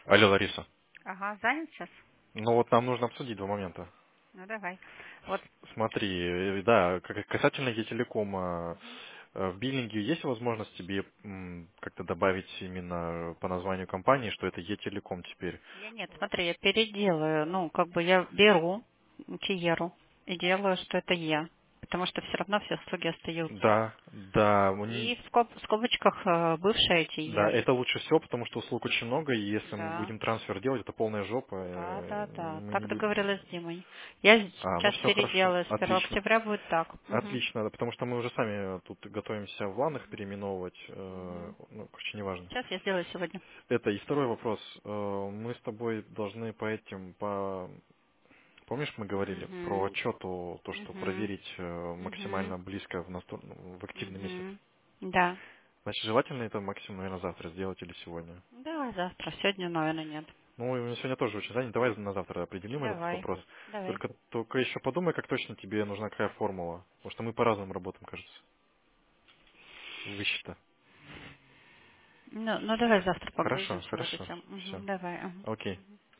Алло, Лариса. Ага, занят сейчас? Ну вот нам нужно обсудить два момента. Ну давай. Вот. Смотри, да, касательно Е-телекома, в биллинге есть возможность тебе как-то добавить именно по названию компании, что это Е-телеком теперь? Я нет, смотри, я переделаю. Ну, как бы я беру Тиеру и делаю, что это я. Потому что все равно все услуги остаются. Да, да, И в скобочках бывшая да, Тиера. это лучше всего, потому что услуг очень много, и если мы Да. будем трансфер делать, это полная жопа, Да, да, да. мы Так не будем. договорилась с Димой. Я Ну сейчас все хорошо, переделаю. С 1 отлично. октября будет так. Угу. Отлично, да, потому что мы уже сами тут готовимся в ланах переименовывать, Угу. ну, короче, неважно. Сейчас я сделаю сегодня. Это и второй вопрос. Мы с тобой должны по этим, помнишь, мы говорили про Угу. отчету, то, что Угу. проверить Угу. максимально близко в активный месяц. Угу. Да. Значит, желательно это максимум, наверное, завтра сделать или сегодня. Да, завтра. Сегодня, наверное, нет. Ну, и у меня сегодня тоже очень занят. Давай на завтра определим этот Давай. вопрос. Давай. Только еще подумай, как точно тебе нужна какая формула. Потому что мы по-разному работаем, кажется. Высчета. Ну давай завтра Хорошо, погрузимся в эту хорошо. тему. Все. Мгм, давай. Ага. Окей.